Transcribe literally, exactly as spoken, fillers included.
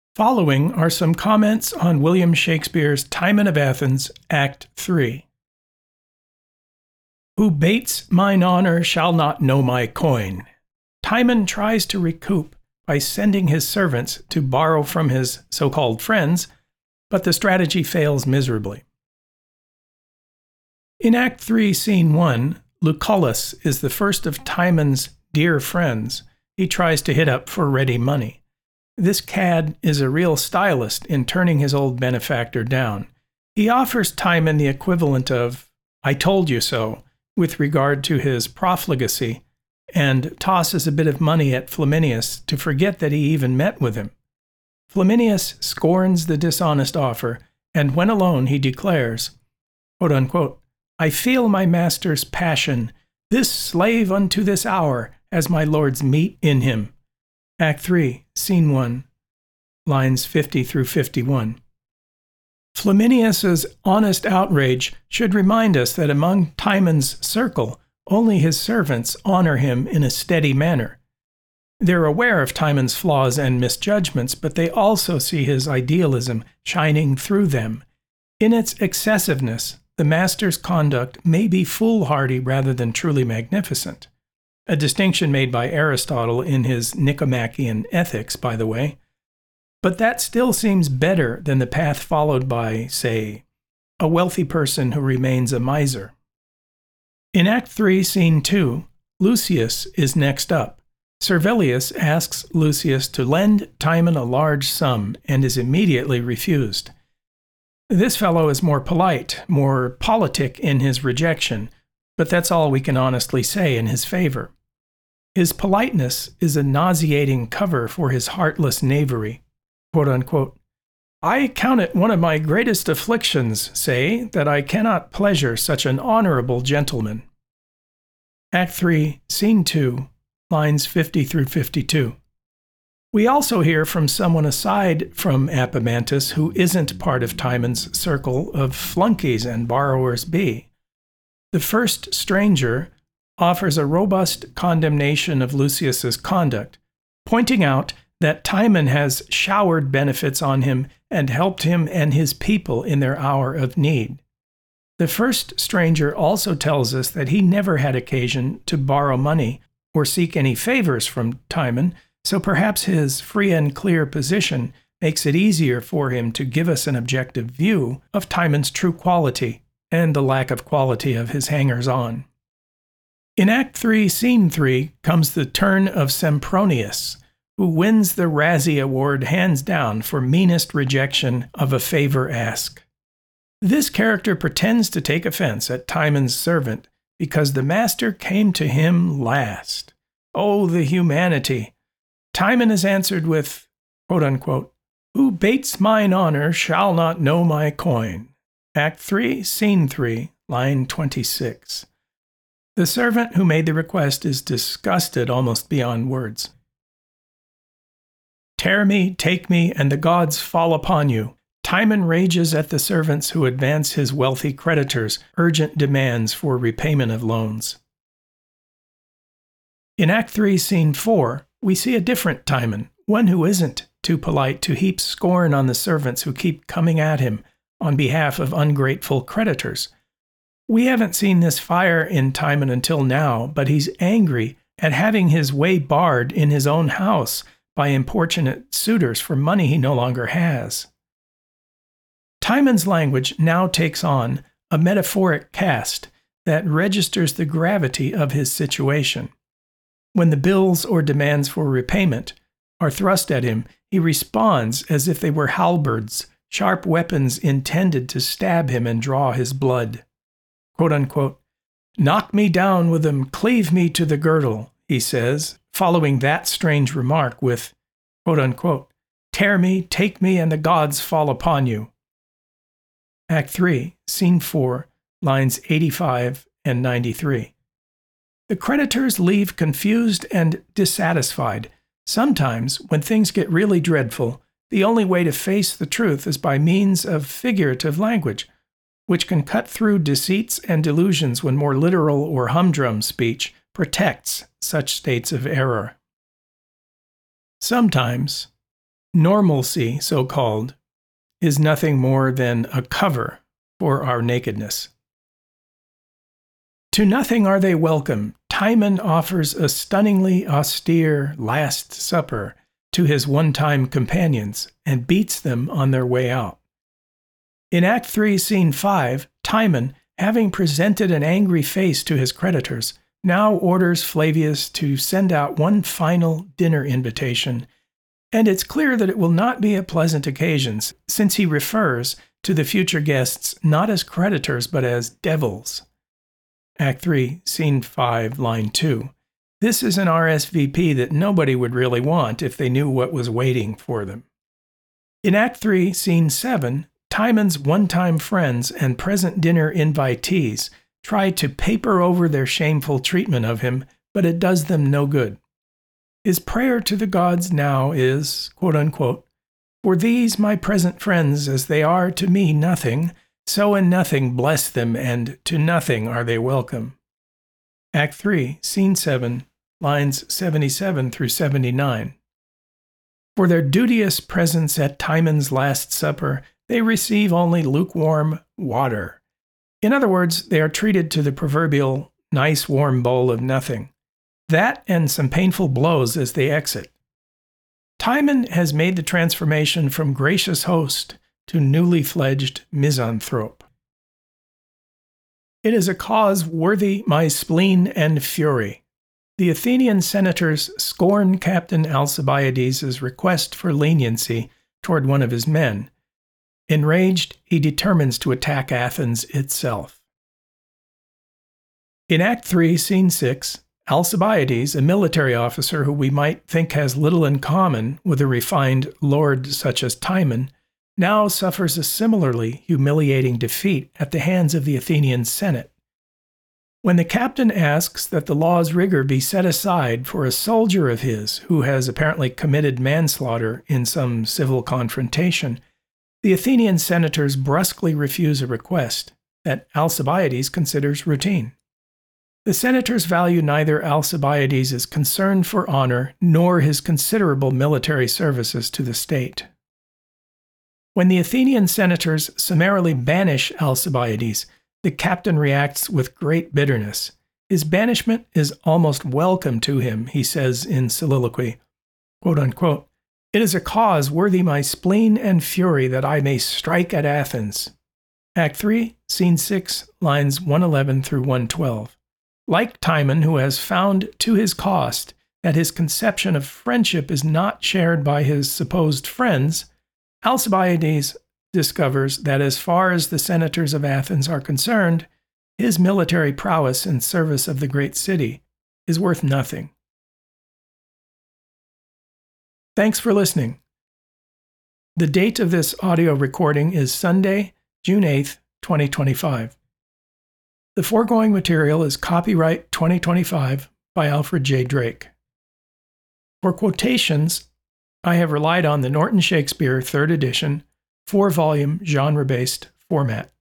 Following are some comments on William Shakespeare's Timon of Athens, Act three. Who bates mine honor shall not know my coin. Timon tries to recoup by sending his servants to borrow from his so-called friends, but the strategy fails miserably. In Act three, Scene one, Lucullus is the first of Timon's dear friends he tries to hit up for ready money. This cad is a real stylist in turning his old benefactor down. He offers Timon the equivalent of, "I told you so," with regard to his profligacy, and tosses a bit of money at Flaminius to forget that he even met with him. Flaminius scorns the dishonest offer, and when alone he declares, quote unquote, "I feel my master's passion, this slave unto this hour, as my lord's meat in him." Act three, Scene one, lines fifty through fifty-one. Flaminius's honest outrage should remind us that among Timon's circle, only his servants honor him in a steady manner. They're aware of Timon's flaws and misjudgments, but they also see his idealism shining through them. In its excessiveness, the master's conduct may be foolhardy rather than truly magnificent. A distinction made by Aristotle in his Nicomachean Ethics, by the way. But that still seems better than the path followed by, say, a wealthy person who remains a miser. In Act three, Scene two, Lucius is next up. Servilius asks Lucius to lend Timon a large sum and is immediately refused. This fellow is more polite, more politic in his rejection, but that's all we can honestly say in his favor. His politeness is a nauseating cover for his heartless knavery. Quote unquote, "I count it one of my greatest afflictions, say, that I cannot pleasure such an honorable gentleman." Act three, Scene two, lines fifty through fifty-two. We also hear from someone aside from Apemantus who isn't part of Timon's circle of flunkies and borrowers be. The first stranger offers a robust condemnation of Lucius's conduct, pointing out that Timon has showered benefits on him and helped him and his people in their hour of need. The first stranger also tells us that he never had occasion to borrow money or seek any favors from Timon, so perhaps his free and clear position makes it easier for him to give us an objective view of Timon's true quality and the lack of quality of his hangers-on. In Act three, Scene three comes the turn of Sempronius, who wins the Razzie Award hands down for meanest rejection of a favor ask. This character pretends to take offense at Timon's servant because the master came to him last. Oh, the humanity! Timon is answered with, quote unquote, "Who bates mine honor shall not know my coin." Act three, Scene three, line twenty-six. The servant who made the request is disgusted almost beyond words. "Tear me, take me, and the gods fall upon you." Timon rages at the servants who advance his wealthy creditors' urgent demands for repayment of loans. In Act three, Scene four, we see a different Timon, one who isn't too polite to heap scorn on the servants who keep coming at him on behalf of ungrateful creditors. We haven't seen this fire in Timon until now, but he's angry at having his way barred in his own house by importunate suitors for money he no longer has. Timon's language now takes on a metaphoric cast that registers the gravity of his situation. When the bills or demands for repayment are thrust at him, he responds as if they were halberds, sharp weapons intended to stab him and draw his blood. Quote unquote, "Knock me down with them, cleave me to the girdle," he says, following that strange remark with, quote unquote, "Tear me, take me, and the gods fall upon you." Act three, Scene four, lines eighty-five and ninety-three. The creditors leave confused and dissatisfied. Sometimes, when things get really dreadful, the only way to face the truth is by means of figurative language, which can cut through deceits and delusions when more literal or humdrum speech protects such states of error. Sometimes, Normalcy, so called, is nothing more than a cover for our nakedness. To nothing are they welcome. Timon offers a stunningly austere Last Supper to his one-time companions and beats them on their way out. In Act three, Scene five, Timon, having presented an angry face to his creditors, now orders Flavius to send out one final dinner invitation, and it's clear that it will not be a pleasant occasion, since he refers to the future guests not as creditors but as devils. Act three, Scene five, Line two. This is an R S V P that nobody would really want if they knew what was waiting for them. In Act three, Scene seven, Timon's one-time friends and present dinner invitees try to paper over their shameful treatment of him, but it does them no good. His prayer to the gods now is, quote-unquote, "For these my present friends, as they are to me nothing, so in nothing bless them, and to nothing are they welcome." Act three, Scene seven, lines seventy-seven through seventy-nine. For their duteous presence at Timon's Last Supper, they receive only lukewarm water. In other words, they are treated to the proverbial nice warm bowl of nothing. That and some painful blows as they exit. Timon has made the transformation from gracious host to newly fledged misanthrope. It is a cause worthy my spleen and fury. The Athenian senators scorn Captain Alcibiades' request for leniency toward one of his men. Enraged, he determines to attack Athens itself. In Act three, Scene six, Alcibiades, a military officer who we might think has little in common with a refined lord such as Timon, now suffers a similarly humiliating defeat at the hands of the Athenian Senate. When the captain asks that the law's rigor be set aside for a soldier of his who has apparently committed manslaughter in some civil confrontation, the Athenian senators brusquely refuse a request that Alcibiades considers routine. The senators value neither Alcibiades' concern for honor nor his considerable military services to the state. When the Athenian senators summarily banish Alcibiades, the captain reacts with great bitterness. His banishment is almost welcome to him, he says in soliloquy, quote unquote, "It is a cause worthy my spleen and fury that I may strike at Athens." Act three, Scene six, lines one eleven through one twelve. Like Timon, who has found to his cost that his conception of friendship is not shared by his supposed friends, Alcibiades discovers that as far as the senators of Athens are concerned, his military prowess in service of the great city is worth nothing. Thanks for listening. The date of this audio recording is Sunday, June eighth, twenty twenty-five. The foregoing material is copyright twenty twenty-five by Alfred J. Drake. For quotations, I have relied on the Norton Shakespeare third edition, four-volume genre-based format.